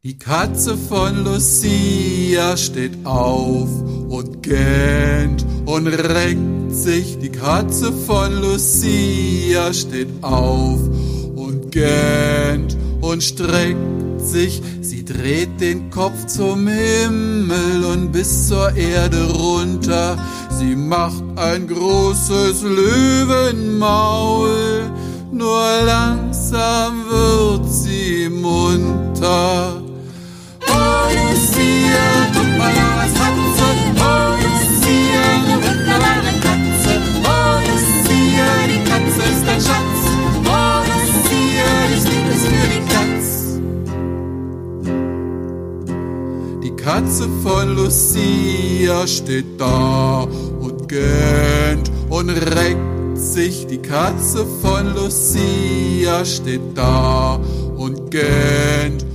Die Katze von Lucia steht auf und gähnt und reckt sich. Die Katze von Lucia steht auf und gähnt und streckt sich. Sie dreht den Kopf zum Himmel und bis zur Erde runter. Sie macht ein großes Löwenmaul, nur langsam wird sie munter. Oh Lucia, guck mal, was hat sie? Oh Lucia, eine wunderbare Katze. Oh Lucia, die Katze ist ein Schatz. Oh Lucia, ich lieb es für die Katz. Die Katze von Lucia steht da und gähnt und reckt sich. Die Katze von Lucia steht da und gähnt